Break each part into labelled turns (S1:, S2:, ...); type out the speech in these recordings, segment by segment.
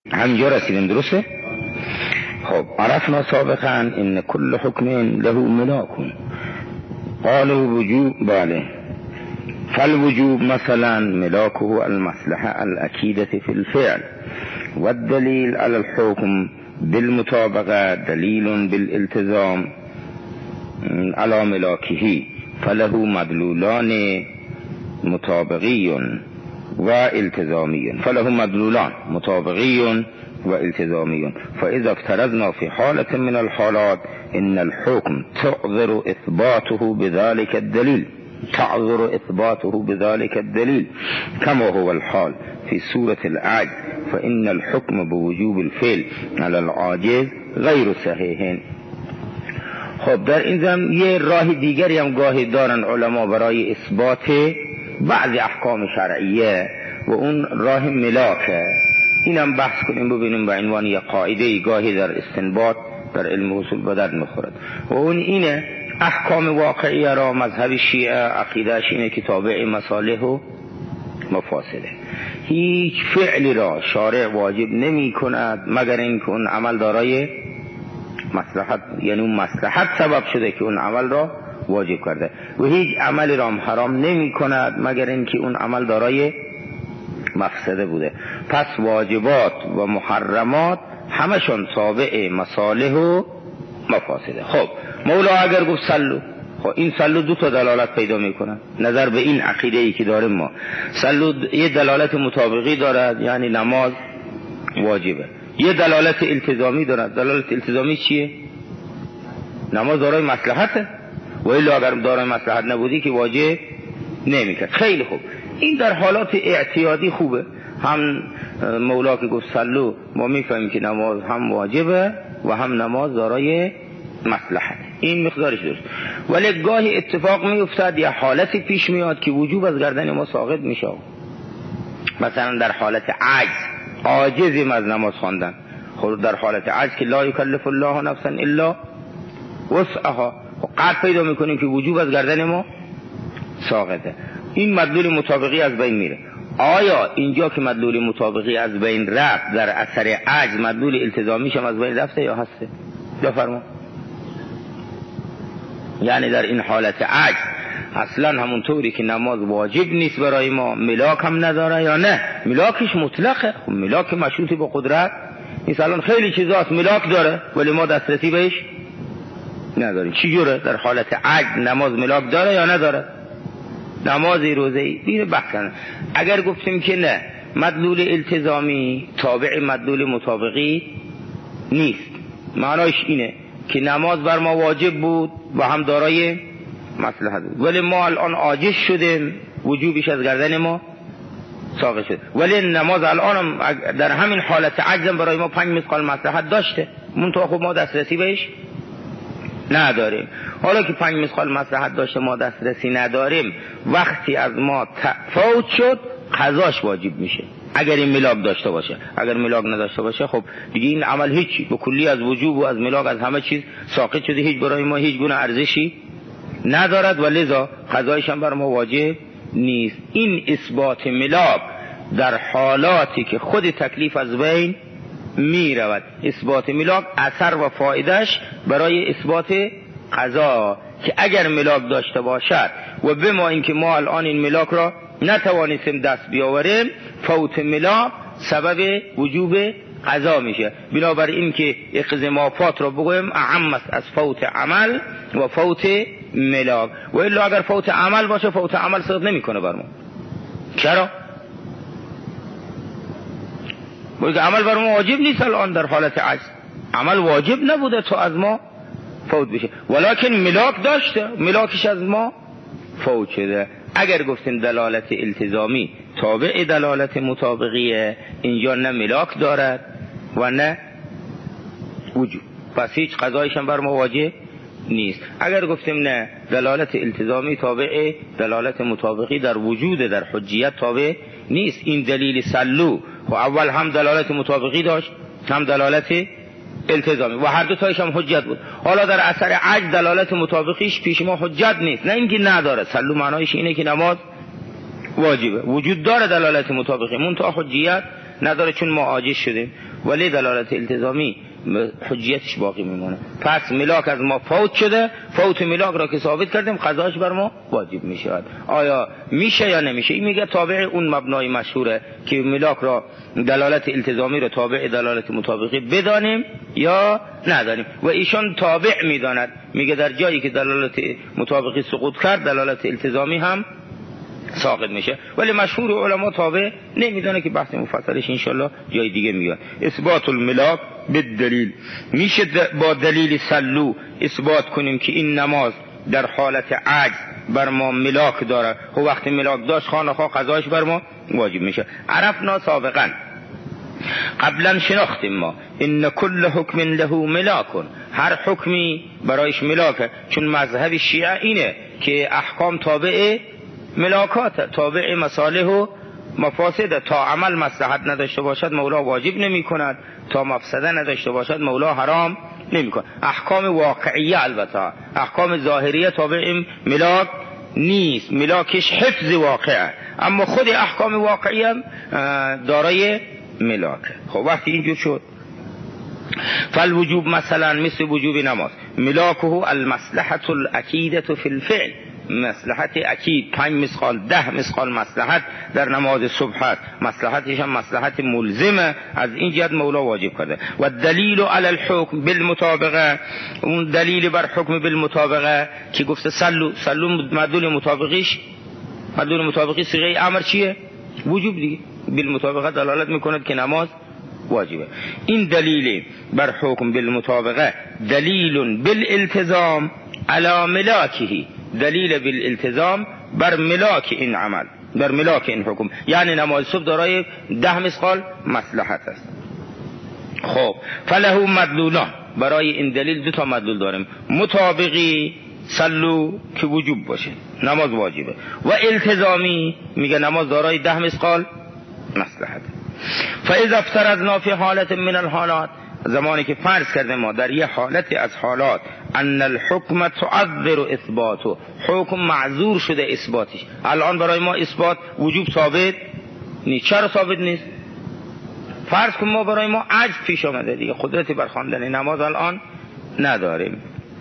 S1: همینجا رسیدیم درسته؟ خب عرفنا سابقا ان كل حكم له ملاك قال وجوب بله فالوجوب مثلا ملاكه المصلحة الأكيدة في الفعل والدليل على الحكم بالمطابقة دليل بالالتزام على ملاكه فله مدلولان مطابقي والتزامي فله مدلولان مطابقي والتزامي فإذا افترضنا في حالة من الحالات إن الحكم تعذر إثباته بذلك الدليل كما هو الحال في سورة العجز فإن الحكم بوجوب الفعل على العاجز غير صحيح. خب در این زمین یه راه دیگری هم گاهی دارن علما برای اثبات بعض احکام شرعیه و اون راه ملاکه. اینم بحث کنیم ببینیم به عنوان یه قاعده گاهی در استنباط در علم اصول به درد میخورد و اون اینه احکام واقعیه را مذهب شیعه عقیدهش اینه که تابع مصالح و مفاسده. هیچ فعلی را شارع واجب نمی کند مگر اینکه اون عمل دارای مصلحت، یعنی اون مصلحت سبب شده که اون عمل را واجب کرده و هیچ عملی را حرام نمی کند مگر اینکه اون عمل دارای مفسده بوده. پس واجبات و محرمات همشون تابع مصالح و مفاسده. خب مولا اگر گفت سلو، خب این سلو دو تا دلالت پیدا میکنه نظر به این عقیده ای که داریم ما. سلو یه دلالت مطابقی دارد یعنی نماز واجبه، یه دلالت التزامی دارد. دلالت التزامی چیه؟ نماز دارای مصلحته و الا اگر دارای مصلحت نبودی که واجب نمیکرد. خیلی خوب، این در حالات اعتیادی خوبه. هم مولا که گفت سلو ما میفهمیم که نماز هم واجبه و هم نماز دارای مصلحت، این مقدارش درست. ولی گاهی اتفاق میافتد یا حالتی پیش میاد که وجوب از گردن ما ساقط میشه. مثلا در حالت عاجزیم از نماز خواندن، خود در حالت عجز که لا یکلف الله نفسا الا وسعها، قطع پیدا میکنیم که وجوب از گردن ما ساقطه. این مدلول مطابقی از بین میره. آیا اینجا که مدلول مطابقی از بین رفت در اثر عجز مدلول التزامیش هم از بین رفته یا هسته؟ بفرما. یعنی در این حالت عجز اصلا همونطوری که نماز واجب نیست برای ما ملاک هم نداره یا نه؟ ملاکش مطلقه. خب ملاک مشروطی با قدرت نیست. الان خیلی چیزاست ملاک داره ولی ما دسترسی بهش نداریم. چی جوره؟ در حالت عجز نماز ملاک داره یا نداره؟ نمازی روزه‌ای دیگه بحثن. اگر گفتیم که نه مدلول التزامی تابع مدلول مطابقی نیست، معناش اینه که نماز بر ما واجب بود و هم دارای مصلحت بود ولی ما الان عاجز شدیم وجوبش از گردن ما ساقط شد. ولی نماز الان در همین حالت عجز برای ما 5 مثقال مصلحت داشته، منتها خب ما دسترسی بهش نداریم. حالا که 5 مثقال مصلحت داشته ما دسترسی نداریم، وقتی از ما فوت شد قضاش واجب میشه اگر این ملاک داشته باشه. اگر ملاک نداشته باشه خب دیگه این عمل هیچی، به کلی از وجوب و از ملاک از همه چیز ساقط شده، هیچ برای ما هیچ گونه ارزشی ندارد و لذا قضایش هم بر ما واجب نیست. این اثبات ملاک در حالاتی که خود تکلیف از بین می رود. اثبات ملاک اثر و فایدهش برای اثبات قضا که اگر ملاک داشته باشد و به ما اینکه ما الان این ملاک را نتوانستیم دست بیاوریم، فوت ملاک سبب وجوب قضا میشه. بنابراین که اقضمافات را بگویم اعم است از فوت عمل و فوت ملاک. و الا اگر فوت عمل باشه فوت عمل صدق نمیکنه بر ما. چرا؟ بلکه عمل بر ما واجب نیست. الان در حالت عجز عمل واجب نبوده تا از ما فوت بشه، ولکن ملاک داشته، ملاکش از ما فوت شده. اگر گفتیم دلالت التزامی تابع دلالت مطابقیه، اینجا نه ملاک دارد و نه وجوب، پس هیچ قضایش هم بر ما واجب نیست. اگر گفتیم نه دلالت التزامی تابع دلالت مطابقی در وجود در حجیت تابع نیست. این دلیل سلو و اول هم دلالت مطابقی داشت هم دلالت التزامی و هر دو تایش هم حجت بود. حالا در اثر عجز دلالت مطابقیش پیش ما حجت نیست، نه اینکه نداره. سلو معنایش اینه که نماز واجبه، وجود داره دلالت مطابقی منتها حجیت نداره چون ما عاجز شدیم. ولی دلالت التزامی حجیتش باقی میمونه. پس ملاک از ما فوت شده، فوت ملاک را که ثابت کردیم قضاش بر ما واجب میشود. آیا میشه یا نمیشه؟ این میگه تابع اون مبنای مشهوره که ملاک را دلالت التزامی را تابع دلالت مطابقی بدانیم یا ندانیم، و ایشان تابع میداند، میگه در جایی که دلالت مطابقی سقوط کرد دلالت التزامی هم ساقط میشه، ولی مشهور علما تابع نمیدونه که بحث مفصلش انشالله جای دیگه میاد. اثبات الملاک بالدلیل، میشه با دلیل سلو اثبات کنیم که این نماز در حالت عجز بر ما ملاک داره، و وقتی ملاک داشت خانخواه قضاش بر ما واجب میشه. عرفنا سابقا، قبلا شناختیم ما ان کل حکم له ملاکن، هر حکمی برایش ملاکه، چون مذهب شیعه اینه که احکام تابع ملاکات، تابع مصالح و مفاسد. تا عمل مصلحت نداشته باشد مولا واجب نمی کند، تا مفسده نداشته باشد مولا حرام نمی کند. احکام واقعیه، البته احکام ظاهریه تابع ملاک نیست، ملاکش حفظ واقعه، اما خود احکام واقعیه دارای ملاکه. خب وقتی اینجور شد، فالوجوب مثلا مثل وجوب نماز، ملاکه المصلحة الاکیدة فی الفعل، مصلحت اکید 5 مثقال 10 مثقال مصلحت در نماز صبح است، مصلحتش هم مصلحت ملزمه، از این جهت مولا واجب کرده. و دلیل علی الحکم بالمطابقه، اون دلیل بر حکم بالمطابقه که گفته سلو مدلول مطابقیش، مدلول مطابقی صیغه امر چیه؟ وجوب دیگه، بالمطابقه دلالت میکند که نماز واجبه. این دلیل بر حکم بالمطابقه دلیل بالالتزام علی ملاکه، دلیل بالالتزام بر ملاک این عمل، بر ملاک این حکم، یعنی نماز صبح دارای 10 مثقال مصلحت است. خب فله مدلولان، برای این دلیل 2 تا مدلول داریم، مطابقی سلو که وجوب باشه نماز واجبه، و التزامی میگه نماز دارای 10 مثقال مصلحت. فاذا افترضنا فی حالت من الحالات، زمانی که فرض کرده ما در یه حالت از حالات ان الحکم تعذر اثباته، حکم معذور شده اثباتش، الان برای ما اثبات وجوب ثابت نیست. چرا ثابت نیست؟ فرض کن ما برای ما عجز پیش آمده دیگه، قدرتی بر خواندن نماز الان نداریم،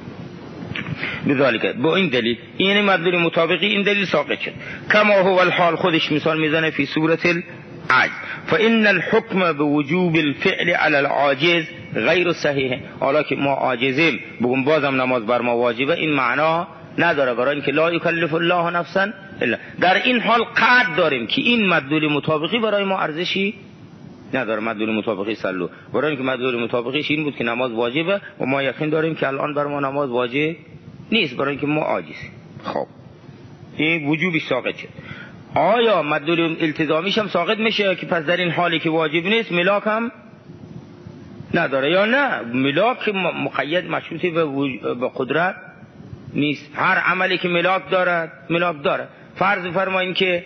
S1: بذالک با این دلیل، این مدلول مطابقی این دلیل ساقط شد. کما هو الحال، خودش مثال میزنه فی صورت العجز، فان الحکم بوجوب الفعل علی العاجز غیر صحیح. حالا که ما عاجزیم بگم بازم نماز بر ما واجبه، این معنا نداره، برای اینکه لا یکلف الله نفسا الا. در این حال قطع داریم که این مدلول مطابقی برای ما ارزشی نداره، مدلول مطابقی سلو، برای اینکه مدلول مطابقیش این بود که نماز واجبه و ما یقین داریم که الان بر ما نماز واجب نیست، برای اینکه ما عاجزیم. خب این وجوبی ساقط شد. آیا مدلول التزامیش هم ساقط میشه که پس در این حالی که واجب نیست ملاک هم نداره، یا نه ملاک مقید مشروطی به قدرت نیست، هر عملی که ملاک دارد ملاک داره. فرض فرماییم که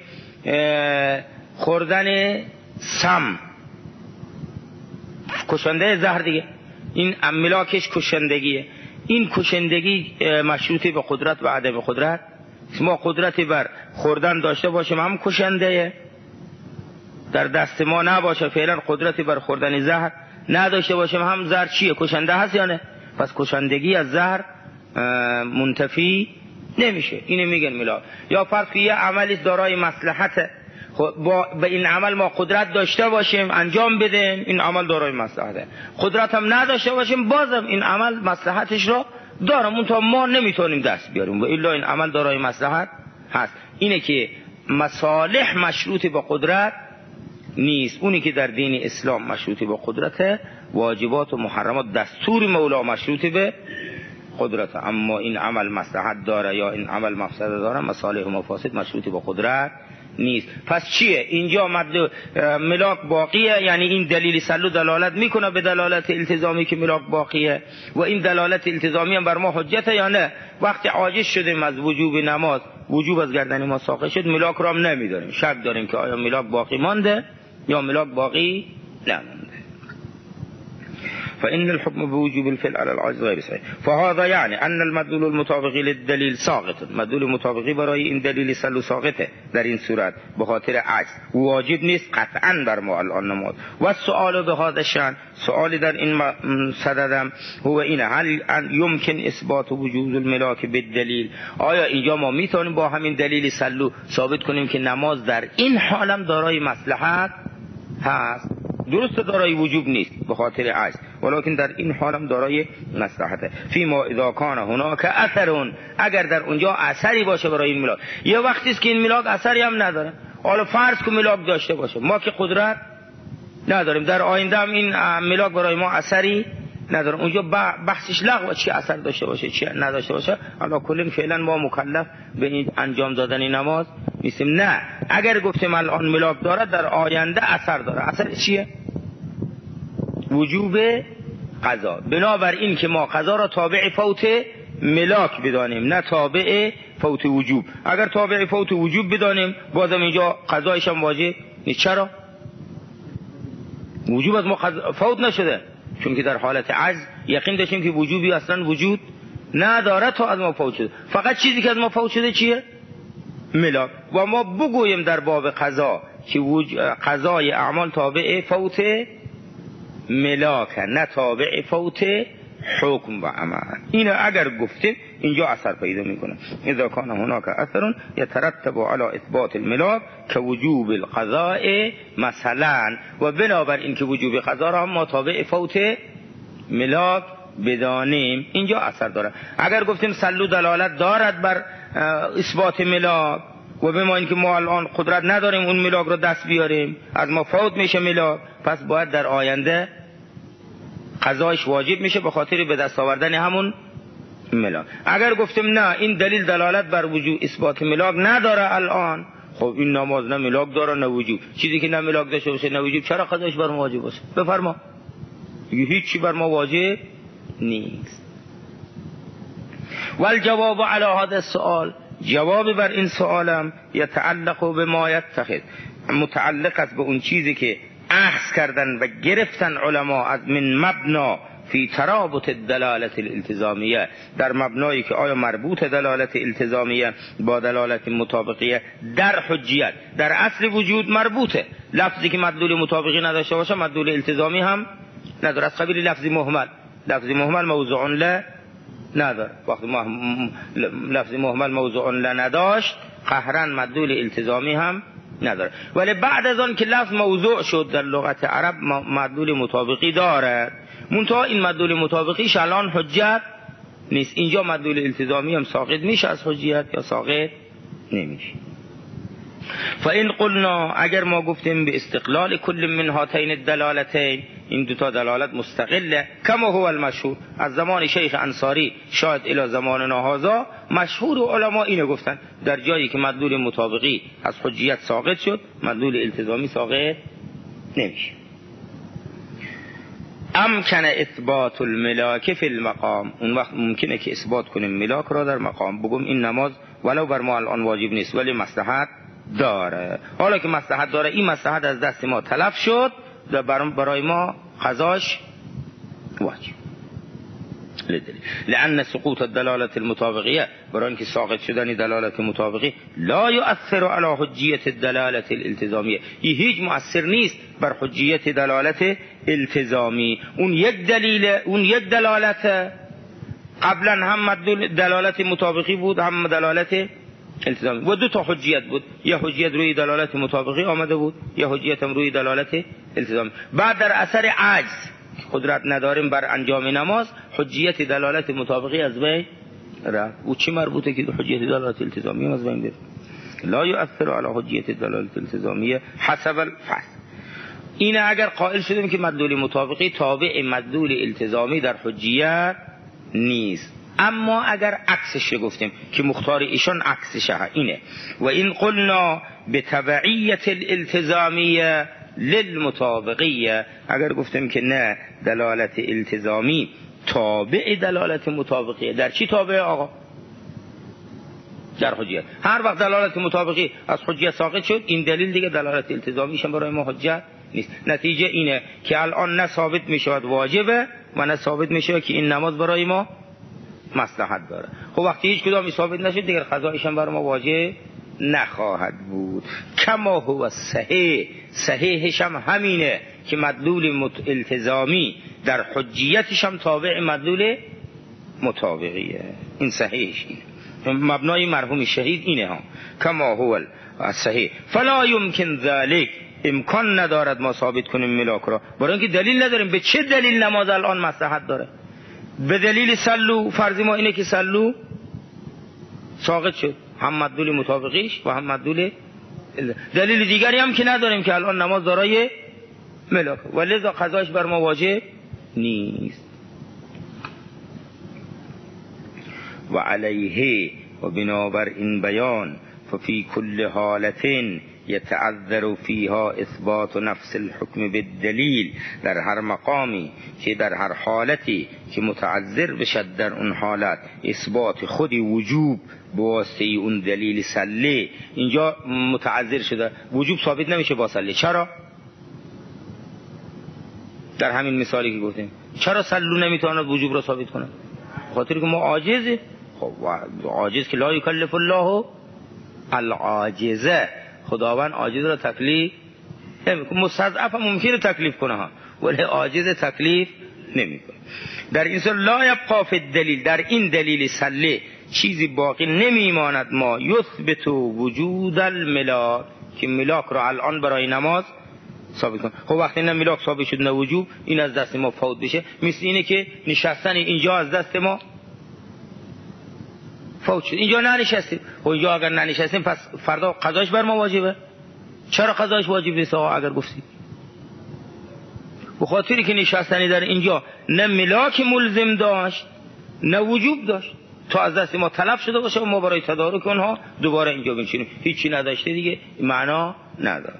S1: خوردن سم کشنده زهر دیگه، این ملاکش کشندگیه، این کشندگی مشروطی به قدرت و عدم قدرت. ما قدرتی بر خوردن داشته باشیم هم کشنده، در دست ما نباشه فعلا قدرتی بر خوردن زهر نداشته باشیم هم زهر چیه؟ کشنده هست یا نه؟ پس کشندگی از زهر منتفی نمیشه، اینو میگن ملاک. یا فرض یه عملی دارای مصلحت، به این عمل ما قدرت داشته باشیم انجام بدیم، این عمل دارای مصلحته، قدرت هم نداشته باشیم بازم این عمل مصلحتش رو دارم، اون تا ما نمیتونیم دست بیاریم و الا این عمل دارای مصلحت هست. اینه که مصالح مشروط به قدرت نیست، اونی که در دین اسلام مشروط به قدرت، واجبات و محرمات دستور مولا مشروط به قدرت، اما این عمل مصلحت داره یا این عمل مفسده داره، مصالح و مفاسد مشروط به قدرت نیست. پس چیه اینجا ملاک باقیه، یعنی این دلیل سلو دلالت میکنه به دلالت التزامی که ملاک باقیه، و این دلالت التزامی هم بر ما حجته یا نه؟ وقتی عاجز شدیم از وجوب نماز، وجوب از گردن ما ساقط شد، ملاک رو هم نمیداریم، شک داریم که آیا ملاک باقی مانده یا ملاک باقی نمانده. فإن الحكم بوجوب الفعل على العاجز غير صحيح. فهذا يعني أن المدلول المطابقی للدلیل ساقط. مدلول مطابقی برای این دلیل سلو ساقطه در این صورت به خاطر عجز، واجب نیست قطعا بر ما الان نماز. و سؤال به هذا شأن، سؤالی در این صددم هو اینه هل یمکن اثبات وجود الملاک بالدلیل، آیا اینجا ما میتونیم با همین دلیل سلو ثابت کنیم که نماز در این حالم دارای مصلحت هست؟ درست دارای وجوب نیست به خاطر عجز، ولکن در این حالم دارای مصلحته. فیما اذا کان هناک اثر، اگر در اونجا اثری باشه برای این ملاک. یه وقتی است که این ملاک اثری هم نداره، حالا فرض که ملاک داشته باشه، ما که قدرت نداریم، در آینده هم این ملاک برای ما اثری نداره، اونجا بحثش لغو، چی اثر داشته باشه چی نداشته باشه. حالا کلا فعلا ما مکلف به این انجام دادن نماز نیستیم. نه، اگر گفتیم الان ملاک دارد در آینده اثر داره. اثر چیه؟ وجوب قضا. بنابر این که ما قضا را تابع فوت ملاک بدانیم، نه تابع فوت وجوب. اگر تابع فوت وجوب بدانیم بازم اینجا قضایش هم واجب نیست. چرا؟ وجوب از ما فوت نشده، چون که در حالت عجز یقین داشتیم که وجوبی اصلا وجود نداره تا از ما فوت شده. فقط چیزی که از ما فوت شده چیه؟ ملاک. و ما بگوییم در باب قضا که قضای اعمال تابع فوت ملاک، نه تابع فوت حکم و عمل. اینو اگر گفتیم اینجا اثر پیدا میکنه. اذا کان هناک اثر یترتب علی اثبات الملاک که وجوب القضاء مثلا، و بنابر این که وجوب قضا را هم ما تابع فوت ملاک بدانیم اینجا اثر داره. اگر گفتیم سلو دلالت دارد بر اثبات ملاک و به ما اینکه ما الان قدرت نداریم اون ملاک رو دست بیاریم، از ما فوت میشه ملاک، پس باید در آینده قضایش واجب میشه به خاطر به دست آوردن همون ملاک. اگر گفتیم نه این دلیل دلالت بر وجود اثبات ملاک نداره الان، خب این نماز نه ملاک داره نه وجوب. چیزی که نه ملاک داشته باشه نه وجوب، چرا قضایش بر ما واجب باشه؟ بفرما، هیچ چی بر ما واجب نیست. والجواب علی هذا السؤال، جواب بر این سوالم یتعلق به ما یتخذ، متعلق است به اون چیزی که اخذ کردن و گرفتن علما از من مبنا فی ترابط الدلالت الالتزامیه، در مبنایی که آیا مربوط دلالت التزامیه با دلالت مطابقیه در حجیت. در اصل وجود مربوطه، لفظی که مدلول مطابقی نداشته باشه مدلول التزامی هم نداره، از قبیل لفظی مهمل. لفظی مهمل موضوع له نداره، وقتی لفظی مهمل موضوع له نداشت قهرا مدلول التزامی هم نداره. ولی بعد از آن که لفظ موضوع شد در لغت عرب مدلول مطابقی داره، منتها این مدلول مطابقیش الان حجت نیست. اینجا مدلول التزامی هم ساقط میشه از حجیت یا ساقط نمیشه. فإن قلنا، اگر ما گفتیم به استقلال کل من هاتین الدلالتین، این دوتا دلالت مستقله، کما هو المشهور از زمان شیخ انصاری شاید الی زماننا هذا، مشهور علما اینو گفتن در جایی که مدلول مطابقی از حجیت ساقط شد مدلول التزامی ساقط نمیشه. امکن اثبات الملاک فی المقام، اون وقت ممکنه که اثبات کنیم ملاک را در مقام، بگم این نماز ولو بر ما الان واجب نیست ولی مصلحت داره. حالا که مصلحت داره، این مصلحت از دست ما تلف شد، برای ما قضاش واجب. لأن سقوط الدلالة المطابقية، برای اینکه ساقط شدن دلالت مطابقی لا يؤثر على حجیت الدلالة الالتزامیه، این هیچ مؤثر نیست بر حجیت دلالت التزامی. اون یک دلیل، اون یک دلالت قبلا هم دلالت مطابقی بود هم دلالت التزامی و دو تا حجیت بود، یه حجیت روی دلالت مطابقی آمده بود، یه حجیت هم روی دلالت التزامی. بعد در اثر عجز قدرت نداریم بر انجام نماز، حجیت دلالت مطابقی از بین رفت. او چی مربوطه که حجیت دلالت التزامی از بین بره؟ لا یؤثر علی حجیت دلالت التزامیه حسب الفصل. این اگر قائل شدیم که مدلول مطابقی تابع مدلول التزامی در حجیت نیست. اما اگر عکسش گفتیم که مختار ایشان عکسش اینه، و این قلنا به تبعیت الالتزامیه للمطابقیه، اگر گفتیم که نه دلالت التزامی تابع دلالت مطابقیه، در چی تابع آقا؟ در حجیت. هر وقت دلالت مطابقی از حجیت ساقط شد، این دلیل دیگه دلالت التزامیش برای ما حجت نیست. نتیجه اینه که الان نه ثابت میشود واجبه و نه ثابت میشه که این نماز برای ما مصلحت داره. خب وقتی هیچ کدام ثابت نشد دیگر قضایش هم برای ما واجب نخواهد بود. کما هو صحیح، صحیحش هم همینه که مدلول التزامی در حجیتش هم تابع مدلول مطابقیه. این صحیحش اینه، مبنای مرحوم شهید اینه ها. کما هو صحیح فلا یمکن ذلک، امکان ندارد ما ثابت کنیم ملاک را، برای اینکه دلیل نداریم. به چه دلیل نماز الان مصلحت داره؟ به دلیل سلو، فرض ما اینه که سلو ساقط شد، هم مدلول مطابقیش و هم مدلول. دلیل دیگری هم که نداریم که الان نماز دارای ملاک، ولذا قضاش بر ما واجب نیست. و علیه و بنابر این بیان ففی کل حالت یتعذر فیها اثبات نفس الحکم بالدلیل، در هر مقامی که در هر حالتی که متعذر بشد در اون حالت اثبات خود وجوب به واسطه اون دلیل سله. اینجا متعذر شده، وجوب ثابت نمیشه با سله. چرا؟ در همین مثالی که گفتیم چرا سلو نمیتواند وجوب را ثابت کنه؟ خاطر که ما عاجزه. خب عاجز که لا یکلف الله العاجزه، خداوند عاجز را تکلیف نمیکنه. مستضعف ممکنه تکلیف کنه ها، ولی عاجز تکلیف نمیکنه. در این صورت لا یبقى فی الدلیل، در این دلیل سله چیزی باقی نمیماند ما یثبت وجود الملاک، که ملاک را الان برای نماز ثابت کنه. خب وقتی نه ملاک ثابت شد نه وجوب، این از دست ما فوت بشه. مثل اینه که نشستن اینجا از دست ما فوت شد، اینجا ننشستیم. خب اینجا اگر ننشستیم پس فردا قضاش بر ما واجبه. چرا قضاش واجب نیست آقا اگر گفتیم؟ به خاطری که نشستنی در اینجا نه ملاک ملزم داشت نه وجوب داشت، تا از دست ما تلف شده باشه و ما برای تدارک اونها دوباره اینجا بنشینیم. هیچی نداشته دیگه معنا نداره.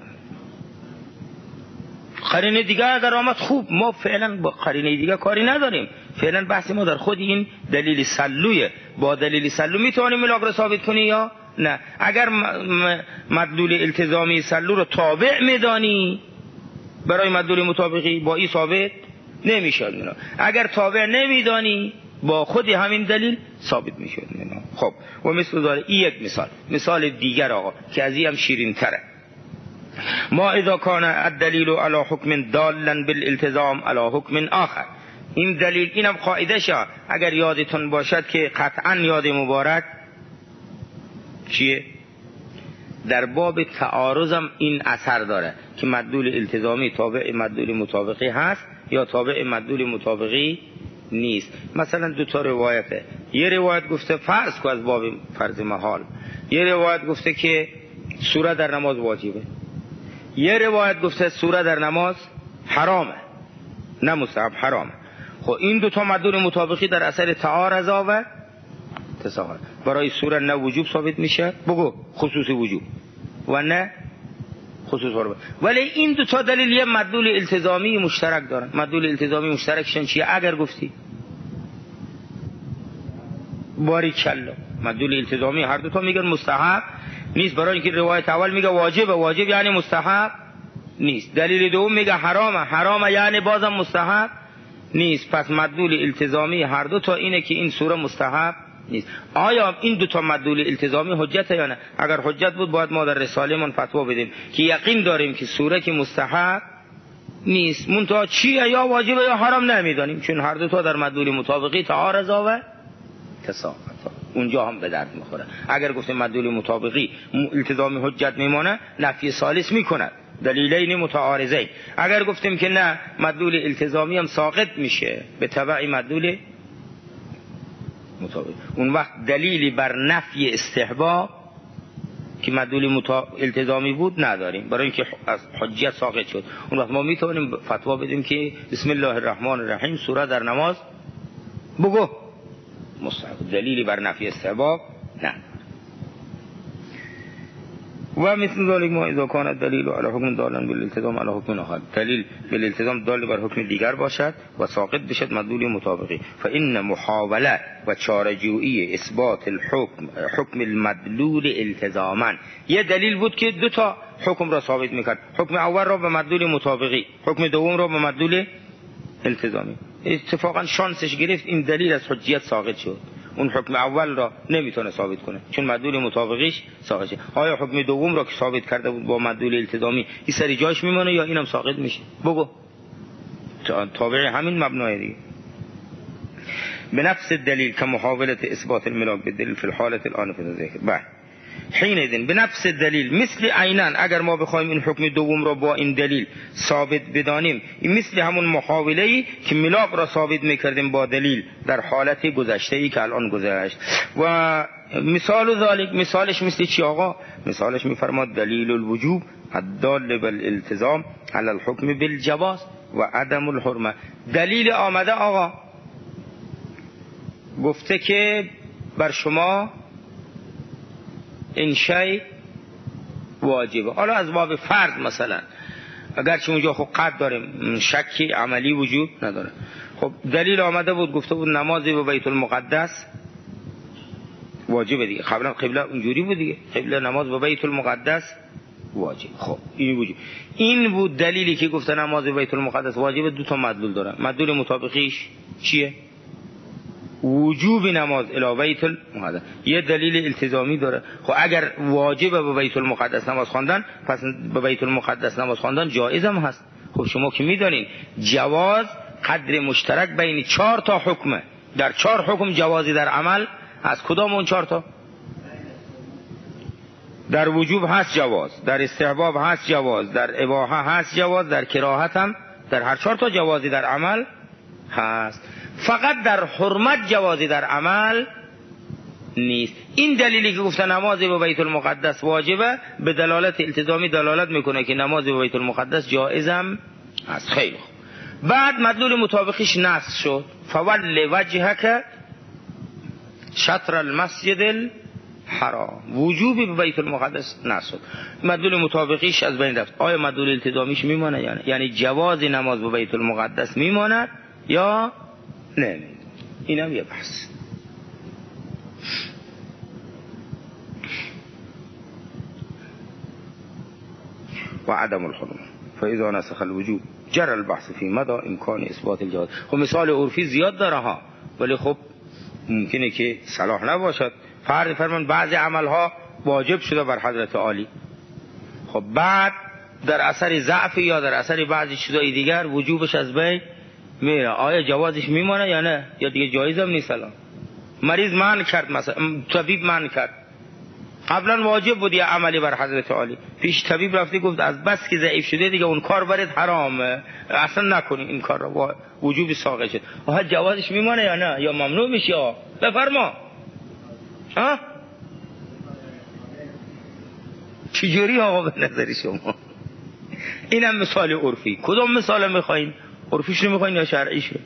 S1: قرینه دیگه اگر آمد خوب، ما فعلا با قرینه دیگه کاری نداریم. فعلا بحث ما در خود این دلیل سلویه. با دلیل سلو میتونیم ملاک رو ثابت کنی یا نه؟ اگر مدلول التزامی سلو رو تابع میدانی برای مدلول مطابقی، با این ثابت نمیشد. اگر تابع نمیدانی با خود همین دلیل ثابت میشد. خب و مثل داره این یک مثال دیگر آقا که از این هم شیرین تره. ما اذا کان الدلیل علی حکم دالا بالالتزام علی حکم آخر. این دلیل اینم قاعده شه، اگر یادتون باشد که قطعا یاد مبارک چیه؟ در باب تعارضم این اثر داره که مدلول التزامی تابع مدلول مطابقی هست یا تابع مدلول مطابقی نیست. مثلا دو تا روایته، یه روایت گفته فرض کو از باب فرض محال، یه روایت گفته که سوره در نماز واجبه، یه روایت گفته سوره در نماز حرامه نه مستحب، حرامه. خب این دو تا مدلول مطابقی در اثر تعارض و تساهل برای سوره نه وجوب ثابت میشه، بگو خصوص وجوب، و نه خصوص حرمت. ولی این دو تا دلیل یه مدلول التزامی مشترک دارن. مدلول التزامی مشترکشون چیه؟ اگر گفتی باریکلا، مدلول التزامی هر دو تا میگن مستحب نیست، برای اینکه روایت اول میگه واجبه، واجب یعنی مستحب نیست. دلیل دوم میگه حرامه، حرامه یعنی بازم مستحب نیست. پس مدلول التزامی هر دو تا اینه که این سوره مستحب نیست. آیا این دو تا مدلول التزامی حجت یا نه؟ اگر حجت بود باید ما در رساله من فتوا بدیم که یقین داریم که سوره که مستحب نیست، منتها چیه یا واجبه یا حرام نمیدانیم، چون هر دو تا در مدلول مطابقی تعارض و تساقط، اونجا هم به درد میخوره. اگر گفتیم مدلول مطابقی التزامی حجت میمونه، نفی ثالث میکنه، دلیلین متعارضین. اگر گفتیم که نه مدلول التزامی هم ساقط میشه به تبع مدلول مطابق، اون وقت دلیلی بر نفی استحباب که مدلول التزامی بود نداریم، برای اینکه از حجیت ساقط شد. اون وقت ما میتونیم فتوا بدیم که بسم الله الرحمن الرحیم سوره در نماز بگو مستحب، دلیلی بر نفی استحباب نه. و مثل ذلك ما اذا كان الدلیل علی حکم دالا بالالتزام علی حکم آخر، دلیل بالالتزام دال بر حکم دیگر باشد و ساقط بشد مدلول مطابقی، فان محاوله و چاره‌جویی اثبات حکم المدلول التزاما، یه دلیل بود که دو تا حکم را ثابت میکرد، حکم اول را به مدلول مطابقی، حکم دوم را به مدلول التزامی. اتفاقا شانسش گرفت این دلیل از حجیت ساقط شد، اون حکم اول را نمیتونه ثابت کنه چون مدلول مطابقیش ساقط شد. آیا حکم دوم را که ثابت کرده بود با مدلول التزامی این سری جاش میمونه یا اینم ساقط میشه؟ بگو، تابع همین مبنای دیگه. بنفس الدلیل كمحاولة اثبات الملاك بالدلیل فی الحالة الان فی الذکر. بعد حینئذ بنفس الدلیل مثل عیناً، اگر ما بخوایم این حکم دوم را با این دلیل ثابت بدانیم، این مثل همون محاوله‌ای که ملاک را ثابت میکردیم با دلیل در حالت گذشته‌ای که الان گذشت. و مثال ذلك، مثالش مثل چی آقا؟ مثالش میفرماد دلیل الوجوب الدال بالالتزام علی الحکم بالجواز و عدم الحرمه. دلیل آمده آقا گفته که بر شما این شی واجبه، حالا از باب فرض مثلا، اگرچه اونجا خب قد داریم شکی عملی وجود نداره. خب دلیل آمده بود گفته بود نمازی به بیت المقدس واجبه دیگه، قبلا قبله اونجوری بود دیگه، قبله نماز به بیت المقدس واجب. خب این بود دلیلی که گفته نماز به بیت المقدس واجبه. دو تا مدلول داره، مدلول مطابقیش چیه؟ وجوب نماز الی بیت المقدس. یه دلیل التزامی داره. خب اگر واجبه به بیت المقدس نماز خواندن، پس به بیت المقدس نماز خواندن جایز هم هست. خب شما که میدونین جواز قدر مشترک بین 4 تا حکمه، در 4 حکم جوازی در عمل از کدام اون 4 تا؟ در وجوب هست جواز، در استحباب هست جواز، در اباحه هست جواز، در کراهت هم، در هر 4 تا جوازی در عمل هست. فقط در حرمت جوازی در عمل نیست. این دلیلی که گفته نماز به بیت المقدس واجبه به دلالت التزامی دلالت میکنه که نماز به بیت المقدس جایزم هست. خیلی خوب. بعد مدلول مطابقیش نص شد، فول وجهک شطر المسجد الحرام، وجوبی به بیت المقدس نص شد، مدلول مطابقیش از بین رفت. آیا مدلول التزامیش میمونه؟ یعنی جواز نماز به بیت المقدس میماند یا نه؟ اینم یه بحث. و عدم الحرمه فاذا نسخ الوجوب جرى البحث في مدى امکان اثبات الجواز. خب مثال عرفی زیاد داره ها، ولی خب ممکنه که صلاح نباشد. فرمان بعضی عملها واجب شده بر حضرت عالی، خب بعد در اثر ضعف یا در اثر بعضی چیزای دیگر وجوبش از بین میره. آیا جوازش میمونه یا نه؟ یا دیگه جایز هم نیست؟ الان مریض منع کرد، مثلا طبیب منع کرد، قبلا واجب بود یه عملی بر حضرت عالی، پیش طبیب رفتی گفت از بس که ضعیف شده دیگه اون کار برات حرامه، اصلا نکنی این کار رو، وجوبی ساقط شد. آها جوازش میمونه یا نه؟ یا ممنوع میشه؟ بفرما. ها چجوری آقا به نظر شما؟ اینم مثال عرفی. کدوم مثال میخواین؟ عرفیش رو میخواین یا شرعیش رو؟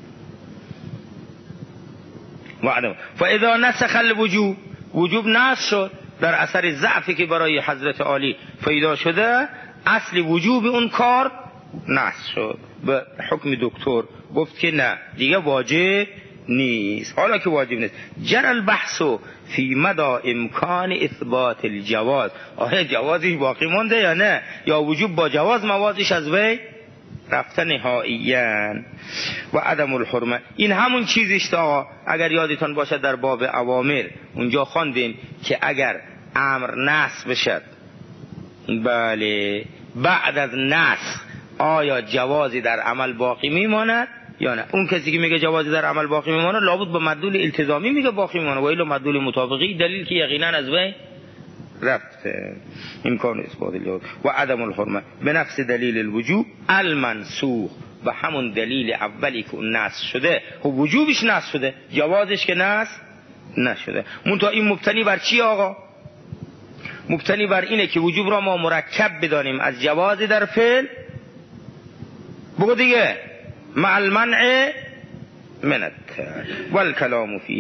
S1: فاذا نسخ الوجوب، وجوب نسخ شد در اثر ضعفی که برای حضرت عالی پیدا شده، اصل وجوب اون کار نسخ شد، به حکم دکتر گفت که نه دیگه واجب نیست. حالا که واجب نیست، جرى البحث فی مدى امکان اثبات الجواز، آیا جوازش باقی مونده یا نه؟ یا وجوب با جواز موازش از وی رفته نهائیاً. و عدم الحرمه، این همون چیزیست آقا. اگر یادتان باشد در باب اوامر اونجا خواندیم که اگر امر نسخ بشد، بله بعد از نسخ آیا جوازی در عمل باقی میماند یا نه؟ اون کسی که میگه جوازی در عمل باقی میماند لابد به مدلول التزامی میگه باقی میماند، و الا مدلول مطابقی دلیل که یقینا از وی رفته. امکان اثبات الجواز و عدم الحرمه به نفس دلیل الوجوب المنسوخ، و همون دلیل اولی که اون نسخ شده و وجوبش نسخ شده، جوازش که نسخ نشده. منتها این مبتنی بر چی آقا؟ مبتنی بر اینه که وجوب را ما مرکب بدانیم از جوازی در فعل، بگو دیگه، مع المنع من الترک والکلام فیه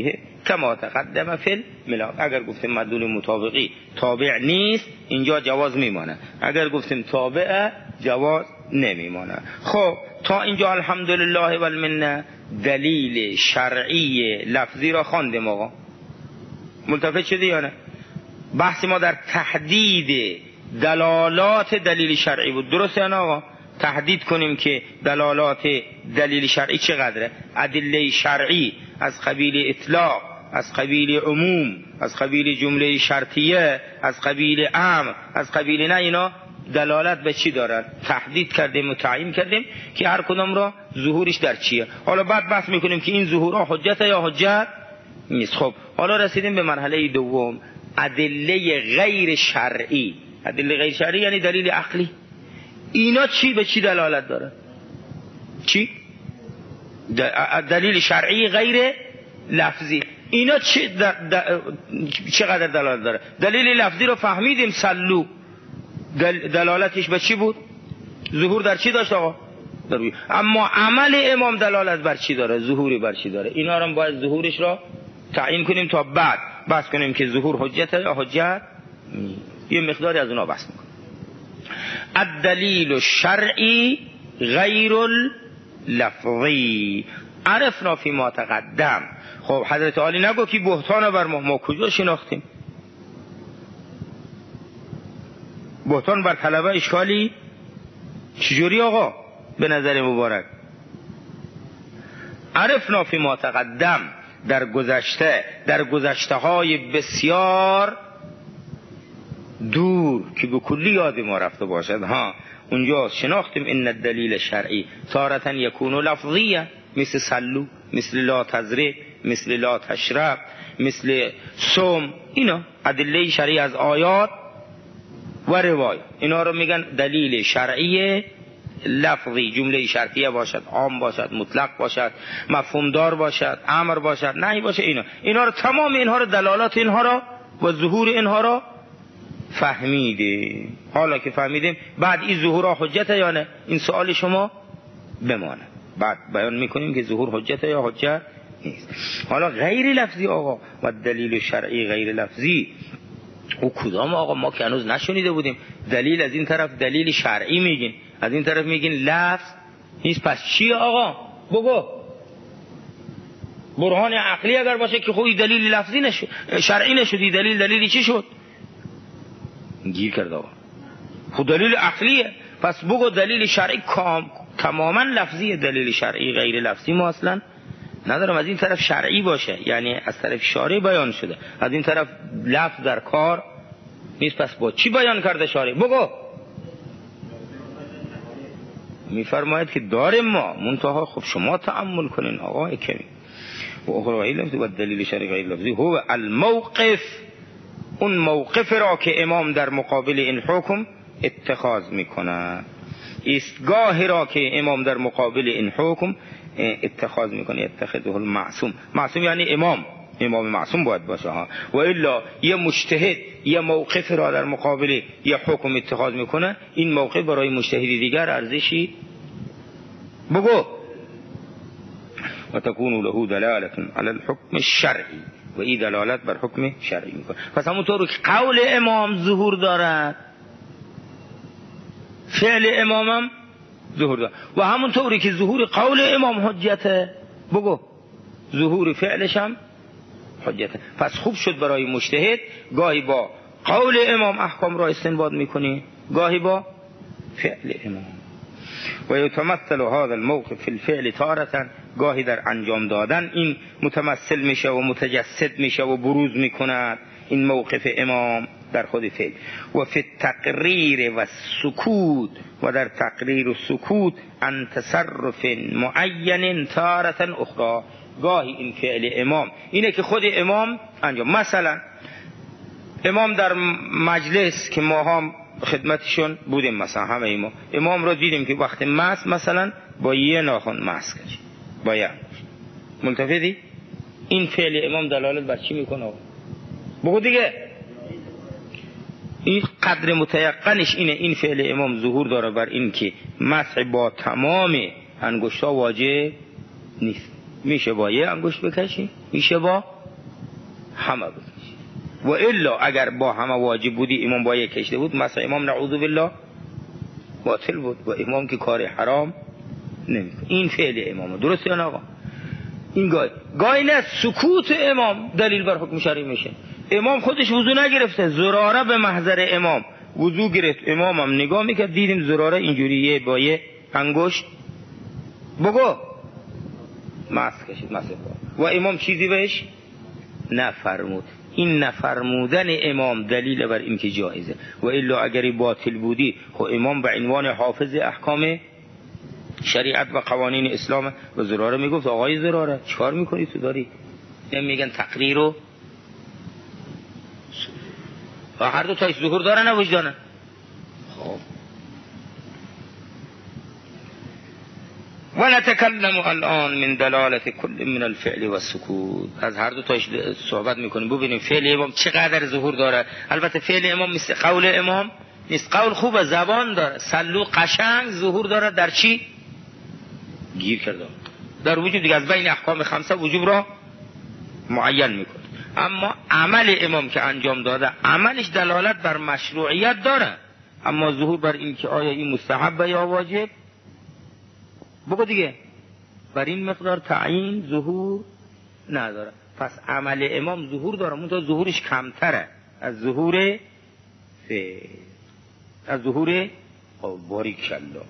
S1: کما تقدم فی الملاک. اگر گفتیم مدلول مطابقی تابع نیست اینجا جواز میمانه، اگر گفتیم تابع جواز نمیمانه. خب تا اینجا الحمدلله و المنه دلیل شرعی لفظی را خواندیم. آقا ملتفت شدی یا نه؟ بحث ما در تحدید دلالات دلیل شرعی بود، درسته یا نه آقا؟ تحدید کنیم که دلالات دلیل شرعی چقدره. ادله شرعی از قبیل اطلاق، از قبیل عموم، از قبیل جمله شرطیه، از قبیل امر، از قبیل نه، اینا دلالت به چی دارن؟ تحدید کردیم و تعیین کردیم که هر کدام را ظهورش در چیه. حالا بعد بحث میکنیم که این ظهورها حجت یا حجت نیست. خب حالا رسیدیم به مرحله دوم، ادله غیر شرعی. ادله غیر شرعی یعنی دلیل عقلی. اینا چی به چی دلالت داره؟ چی؟ دلیل شرعی غیر لفظی. اینا چقدر دلالت داره؟ دلیل لفظی رو فهمیدیم، سلو دلالتش به چی بود؟ ظهور در چی داشت آقا؟ اما عمل امام دلالت بر چی داره؟ ظهوری بر چی داره؟ اینا رو باید ظهورش را تعیین کنیم تا بعد بحث کنیم که ظهور حجت یا حجت. یه مقداری از اونا بحث میکنیم. الدلیل الشرعی غیر اللفظی عرفنا فی ما تقدم. خب حضرت علی نگو که بهتان بر ما کجا شناختیم؟ بهتان بر طلبه اشکالی چجوری آقا به نظر مبارک؟ عرفنا فی ما تقدم، در گذشته های بسیار دور که به کلی یاد ما رفته باشد، اونجا شناختیم ان الدلیل شرعی تارة یکون لفظیه، مثل سلو، مثل لا تزرع، مثل لا تشرب، مثل سوم. اینا ادله شرعی از آیات و روایات، اینا رو میگن دلیل شرعی لفظی. جمله شرطیه باشد، عام باشد، مطلق باشد، مفهوم دار باشد، امر باشد، نهی باشه. اینا رو تمام اینها رو دلالات اینها رو و ظهور اینها رو فهمیدیم. حالا که فهمیدیم بعد این ظهور حجت یا نه؟ این سوال شما بمانه، بعد بیان میکنیم که ظهور حجت یا حجت نیست. حالا غیر لفظی آقا و دلیل شرعی غیر لفظی او کدام آقا؟ ما که هنوز نشونیده بودیم. دلیل از این طرف دلیل شرعی میگین، از این طرف میگین لفظ نیست. پس چیه آقا؟ بگو. برهان عقلی اگر باشه که خوی دلیل لفظی نشد، شرعی نشدی، دلیلی چی شد؟ گیر کرد آقا. خود دلیل عقلیه. پس بگو دلیل شرعی تماما لفظیه، دلیل شرعی غیر لفظی ما اصلا ندارم. از این طرف شرعی باشه یعنی از طرف شارع بیان شده، از این طرف لفظ در کار نیست. پس با چی بیان کرده شارع؟ بگو. میفرماید که داریم ما منتها خب شما تأمل کنین آقا کمی. و اخرى لفظ و دلیل شرعی غیر لفظی هو الموقف، اون موقف را که امام در مقابل این حکم اتخاذ میکنه، ایستگاه را که امام در مقابل این حکم اتخاذ میکنه. اتخذه المعصوم، معصوم یعنی امام معصوم باید باشه و الا یه مجتهد یه موقف را در مقابل یه حکم اتخاذ میکنه، این موقف برای مجتهدی دیگر ارزشی. بگو. و تكون له دلاله على الحكم الشرعی، و این دلالت بر حکم شرعی میکنه. پس همونطور که قول امام ظهور دارد، فعل امامم ظهور دارد، و همونطوری که ظهور قول امام حجته، بگو ظهور فعلش هم حجته. پس خوب شد برای مجتهد گاهی با قول امام احکام را استنباط میکنی، گاهی با فعل امام. و یتمثل هذا الموقف فی الفعل تارة، گاهی در انجام دادن این متمثل میشه و متجسد میشه و بروز میکند این موقف امام در خود فعل. و فی التقریر و سکوت، و در تقریر و سکوت عن تصرف معین تارة اخرى، گاهی این فعل امام اینه که خود امام انجام. مثلا امام در مجلس که ما هم خدمتشون بودیم، مثلا همه ما امام رو دیدیم که وقت مس مثلا با یه ناخن مس کرد، با یه ملتفتی. این فعل امام دلالت بر چی میکنه؟ بگو دیگه. این قدر متیقنش اینه، این فعل امام ظهور داره بر این که مسح با تمام انگشتا واجب نیست. میشه با یه انگشت بکشی، میشه با همه بود. و الا اگر با همه واجب بودی امام با یک کشته بود، مثلا امام نعوذ بالله باطل بود و امام که کار حرام نمیکنه. این فعل امامه، درسته یا نه آقا؟ این گاهی نه سکوت امام دلیل بر حکم شرعی میشه. امام خودش وضو نگرفته، زراره به محضر امام وضو گرفت، امامم نگاه میکرد دیدیم زراره اینجوریه با یه انگشت بگو ماسک کشید ماسک و امام چیزی بهش نفرمود. این نفرمودن امام دلیل بر این که جایزه. و الا اگری باطل بودی خب امام به عنوان حافظ احکام شریعت و قوانین اسلام و زراره میگفت آقای زراره چیکار میکنی تو داری؟ میگن تقریر و هر دو تایش ظهور داره نه وجدانه. خب و نتکلم الان من دلالت کل من الفعل و السکوت. از هر دو تایش صحبت میکنیم ببینیم فعل امام چقدر ظهور داره. البته فعل امام مثل قول امام نیست، قول خوبه زبان داره، سلو قشنگ ظهور داره در چی؟ گیر کرده در وجود دیگه از بین احکام خمسه وجوب را معین میکنه. اما عمل امام که انجام داده عملش دلالت بر مشروعیت داره، اما ظهور بر این که آیا این مستحب یا واجب بگو دیگه بر این مقدار تعیین ظهور نداره. پس عمل امام ظهور داره، منتها ظهورش کمتره از ظهور فعل، از ظهور باریکالله.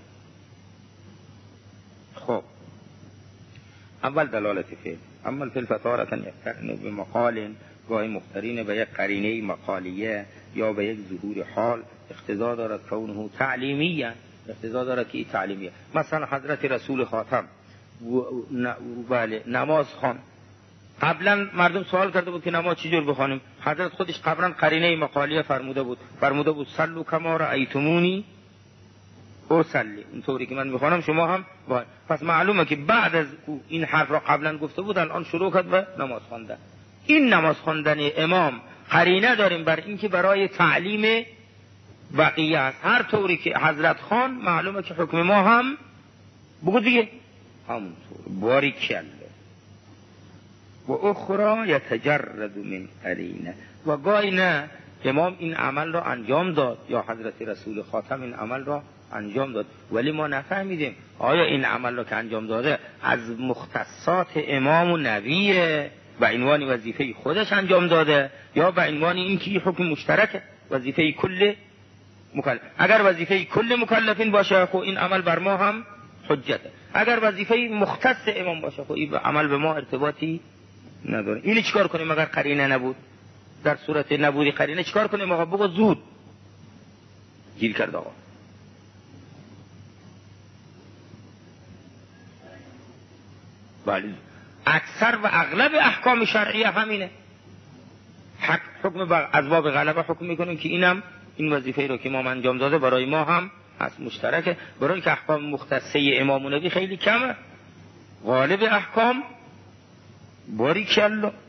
S1: خب اول دلالت فعل. اما الفعل فتارة یقترن بمقال، گاهی مقترین به یک قرینه مقالیه یا به یک ظهور حال، اقتضا دارد کونه تعلیمیه، اقتضا دارد که تعلیمیه. مثلا حضرت رسول خاتم بله نماز خوان، قبلا مردم سوال کرده بود که نماز چجور بخوانیم، حضرت خودش قبلا قرینه مقالیه فرموده بود صلوا کما رأیتمونی اصلی، اینطوری که من میخوانم شما هم باید. پس معلومه که بعد از این حرف را قبلا گفته بود الان شروع کرد به نماز خواندن. این نماز خواندن امام قرینه داریم بر این که برای تعلیم بقیه است. هر طوری که حضرت خان معلومه که حکم ما هم بگو دیگه همونطور باریکالله. و اخرى یتجرد من قرینه، و گاهی نه امام این عمل را انجام داد یا حضرت رسول خاتم این عمل را انجام داد ولی ما نفهمیدیم آیا این عمل را که انجام داده از مختصات امام و نبیه به عنوان وظیفه خودش انجام داده یا به عنوان این که حکم مشترک وظیفه کل مکلف. اگر وظیفه کل مکلفین باشه خب این عمل بر ما هم حجته، اگر وظیفه مختص امام باشه خب این عمل به ما ارتباطی نداره. اینو چیکار کنیم اگر قرینه نبود؟ در صورت نبودی قرینه چیکار کنیم آقا؟ بگو زود گیر کرد آقا. بله اکثر و اغلب احکام شرعیه همینه، حکم از باب غلبه حکم میکنیم که اینم این وظیفه رو که امام انجام داده برای ما هم هست مشترکه، برای اینکه احکام مختصه امام و نبی خیلی کمه، غالب احکام باریکالله.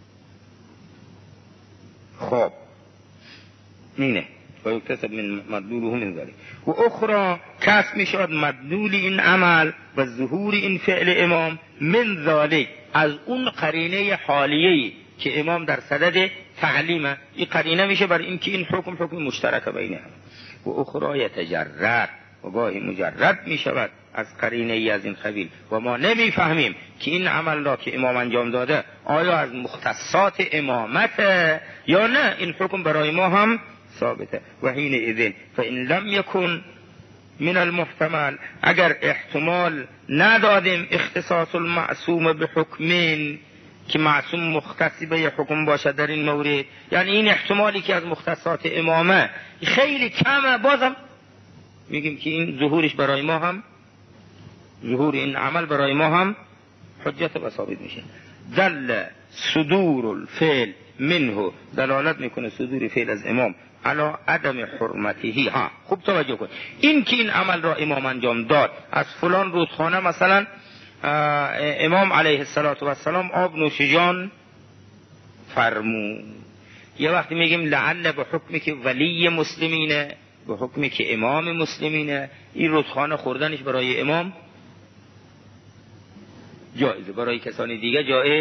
S1: خب اینه و یکتسب من مدلوله من ذلك. و اخرى کسب میشود مدلول این عمل و ظهور این فعل امام من ذلك، از اون قرینه حالیه‌ای که امام در صدد تعلیمه، این قرینه میشه بر این که این حکم مشترک بین هم. و اخرى یتجرد، و گاهی مجرد میشود از قرینه ای از این قبیل و ما نمیفهمیم که این عمل را که امام انجام داده آیا از مختصات امامته یا نه این حکم برای ما هم ثابته. و حین اذن فان لم یکن من المحتمل، اگر احتمال ندادیم اختصاص المعصوم به حکمین که معصوم مختصی به یه حکم باشه در این مورد، یعنی این احتمالی که از مختصات امامه خیلی کمه، بازم میگیم که این ظهورش برای ما هم، ظهور این عمل برای ما هم حجت و ثابت میشه. دل صدور الفعل منه، دلالت میکنه صدور فعل از امام علی عدم حرمته. ها خوب توجه کن، این که این عمل را امام انجام داد، از فلان رودخانه مثلا امام علیه السلام آب نوشیجان فرمود، یه وقتی میگیم لعل به حکمی که ولی مسلمینه، به حکمی که امام مسلمینه، این رودخانه خوردنش برای امام جایزه، برای کسانی دیگه جایز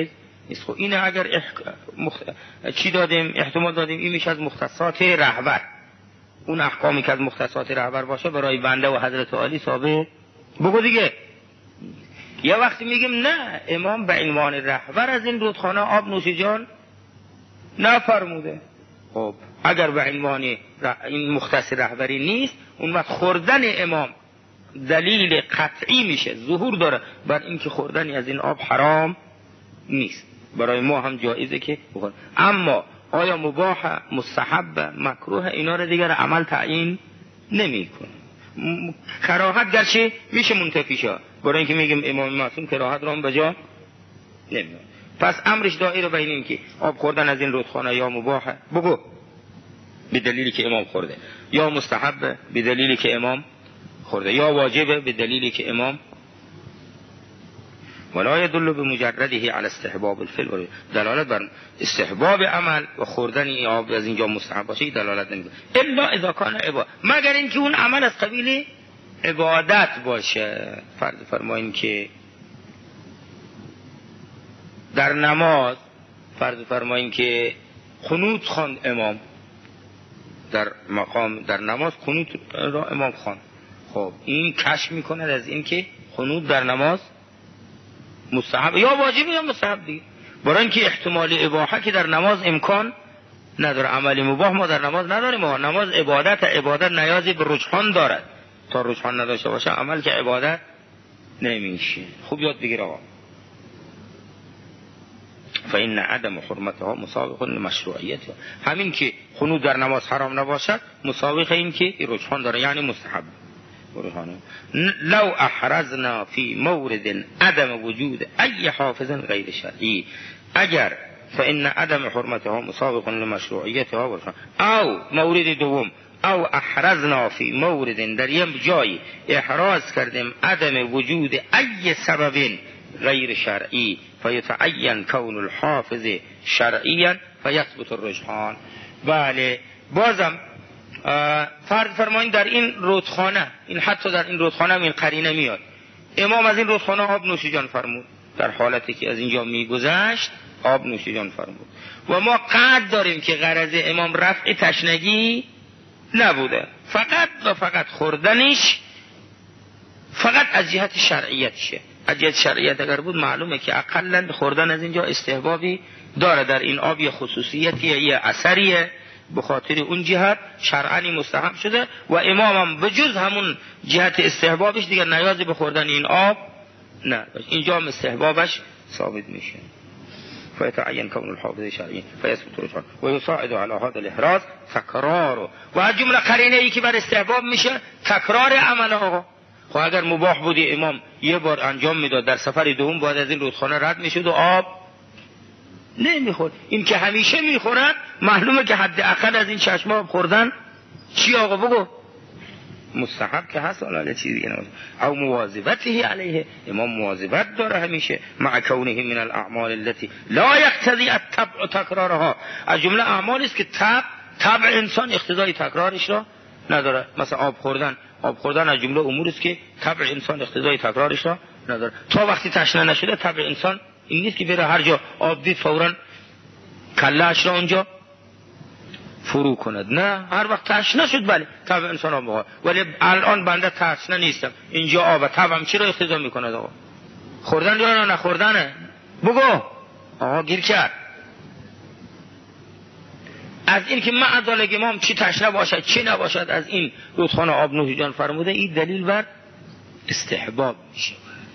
S1: نیست. خب این اگر چی دادیم، احتمال دادیم این میشه از مختصات رهبر، اون احکامی که از مختصات رهبر باشه برای بنده و حضرت عالی ثابت بگو دیگه. یه وقتی میگیم نه امام به عنوان رهبر از این رودخانه آب نوشیجان نفرموده. خب اگر به عنوان این مختص رهبری نیست، اون وقت خوردن امام دلیل قطعی میشه، ظهور داره بر اینکه خوردنی از این آب حرام نیست، برای ما هم جایزه که بخوریم. اما آیا مباح، مستحب، مکروه، اینا رو دیگر عمل تعیین نمیکنه. کراهت گرچه میشه منتفی شد، برای اینکه میگیم امام معصوم کراهت رو هم بجا نمیاره. پس امرش دایره بین این که آب خوردن از این رودخانه یا مباح بگو به دلیلی که امام خورده، یا مستحب به دلیلی که امام خورده، یا واجبه به دلیلی که امام. ولا يدل بمجرده على استحباب الفعل، دلالت بر استحباب عمل و خوردن آب از اینجا مستحب باشه دلالت نمیکنه، الا اذا کان عبادت، مگر اینکه اون عمل از قبیل عبادت باشه. فرماییم که در نماز، فرماییم که قنوت خواند امام در مقام در نماز، قنوت را امام خواند، خب این کشف میکنه از این که قنوت در نماز مستحب یا واجب یا مستحب دیگه، برای اینکه احتمال اباحه که در نماز امکان نداره. عمل مباح ما در نماز نداریم، ما نماز عبادت نیازی به رجحان دارد، تا رجحان نداشته باشه عمل که عبادت نمیشه. خوب یاد بگیر آقا. فإن عدم حرمتها مسابق لمشروعیتها، همین که قنوت در نماز حرام نباشد مسابق این که رجحان داره، یعنی مستحب. لو احرزنا فی مورد عدم وجود ای حافظ غیر شرعی، اگر فإن عدم حرمتها مسابق لمشروعیتها، او مورد دوم او احرزنا فی مورد، در یک جای احراز کردیم عدم وجود ای سبب غیر شرعی فیتعین کون الحافظ شرعیا فیثبت الرجحان. بله بازم فرض فرمایید در این رودخانه، این حتی در این رودخانه این قرینه میاد، امام از این رودخانه آب نوشیجان فرمود، در حالتی که از اینجا میگذشت آب نوشیجان فرمود و ما قصد داریم که غرض امام رفع تشنگی نبوده، فقط و فقط خوردنش فقط از جهت شرعیتشه. از جهت شرعیت اگر بود معلومه که اقلا خوردن از اینجا استحبابی داره، در این آب یه خصوصیتیه، یه اثریه، به خاطر اون جهت شرعی مستحب شده و امامم به جز همون جهت استحبابش دیگر نیازی به خوردن این آب نه، اینجا هم استحبابش ثابت میشه. فیتعین کون الحافظ شرعی فیثبت الرجحان و یساعد علی هذا الاحراز تکرار، و از جمله قرینه ای که بر استحباب میشه تکرار عمل. آقا خب اگر مباح بودی امام یه بار انجام میداد، در سفر دوم بعد از این رودخانه رد میشد و آب نمیخورد، این که همیشه میخورد معلومه که حد اقل از این چشم آب خوردن چی آقا بگو مستحب که هست، حالا چیزی نمیشه. او مواظبته علیه، امام مواظبت داره همیشه، مع کونه من الاعمال التي لا یقتضی الطبع تکرارها، از جمله اعمالی است که طبع انسان اقتضای تکرارش را نداره. مثلا آب خوردن از جمله امور است که طبع انسان اقتضای تکرارش را نداره. تا وقتی تشنه نشده طبع انسان این نیست که بره هر جا آب دید فوراً کله‌اش را اونجا فرو کند، نه، هر وقت تشنه شد بله طبع انسان آب بخواد، ولی الان بنده تشنه نیستم اینجا آب، طبعم چی را اقتضا میکند آقا؟ خوردن یا نخوردنه؟ بگو آقا گیر کرد. از این که معدال امام چی تشنه باشد چی نباشد از این رودخانه آب نوشیجان فرموده، این دلیل بر استحباب میشه.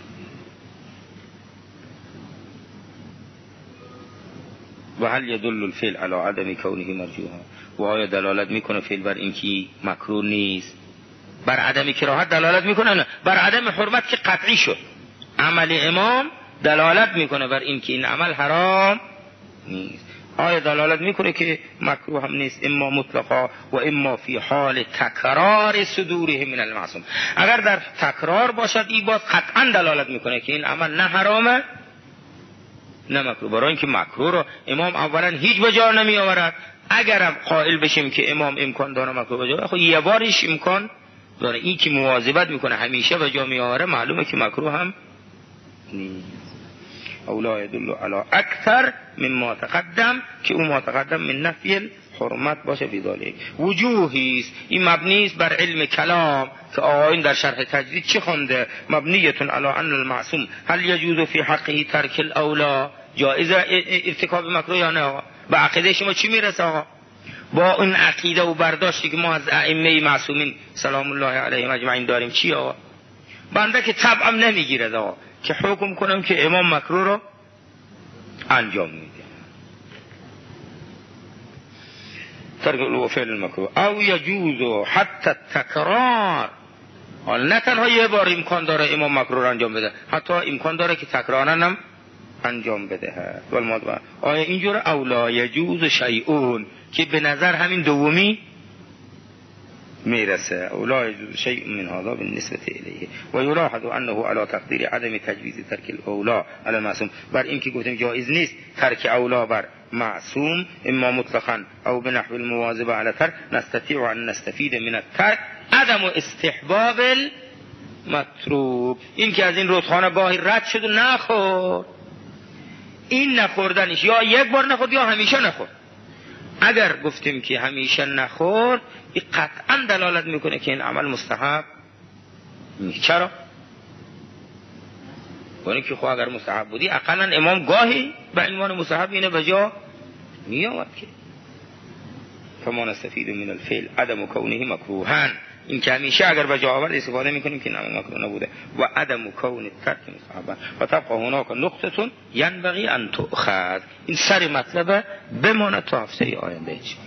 S1: و هل يدل الفعل على عدم كونه مرجوها، و آیا دلالت میکنه فعل بر اینکه مکروه نیست؟ بر عدم کراهت دلالت میکنه؟ نه، بر عدم حرمت که قطعی شد. عمل امام دلالت میکنه بر اینکه این عمل حرام نیست. آیا دلالت میکنه که مکروه هم نیست؟ اما مطلقا و اما فی حال تکرار صدوره من المعصوم، اگر در تکرار باشد این باز قطعا دلالت میکنه که این عمل نه حرامه نه مکروه، برای اینکه مکروه رو امام اولا هیچ بجا نمی آورد. اگرم قائل بشیم که امام امکان داره مکروه بجا، خب یه بارش امکان داره، این که مواظبت میکنه همیشه بجا می آوره معلومه که مکروه هم نیست. او لا يدل على اکثر مما تقدم که اون ما تقدم من نفی حرمت باشه بذالک. وجوهی است این مبنی است بر علم کلام که آقایون در شرح تجدید چی خونده؟ مبنیتون علی ان المعصوم هل یجوز فی حقه ترک الاولا، جایزه ارتکاب مکروه یا نه آقا؟ به عقیده شما چی میرسه آقا؟ با اون عقیده و برداشتی که ما از ائمه معصومین سلام الله علیهم اجمعین داریم چی آقا؟ بنده که طبعم نمیگیره آقا که حکم کنم که امام مکروه رو انجام میده، ترک فعل المکروه. او یجوز حتی تکرار، نه تنها یه بار امکان داره امام مکروه رو انجام بده، حتی امکان داره که تکرارا هم انجام بده. آیا اینجور اولا یجوز شیئون که به نظر همین دومی میرسه، اولا یجوز شیء من هذا بالنسبه الیه و یلاحظ انه علی تقدیر عدم تجویز ترک الاولا علی المعصوم، بر این که گفتیم جایز نیست ترک اولا بر معصوم اما مطلقا او بنحو المواظبه علی ترک، نستطيع ان نستفید من الترک عدم استحباب المتروک. این که از این رودخانه گاهی رد شد و نخورد، این نخوردنش یا یک بار نخورد یا همیشه نخورد. اگر گفتیم که همیشه نخورد این قطعا دلالت میکنه که این عمل مستحب نیست. چرا؟ یعنی که خب اگر مستحب بودی اقلا امام گاهی به عنوان مستحب اینه به جا میآورد که فما نستفید من الفعل عدم کونه مکروها، این که همیشه اگر به جا آورد استفاده میکنیم که نه مکروه نبوده و عدم کون ترک مستحب و تبقى هناك نقطه ينبغي ان تؤخذ. این سر مطلب بماند تا هفته آینده.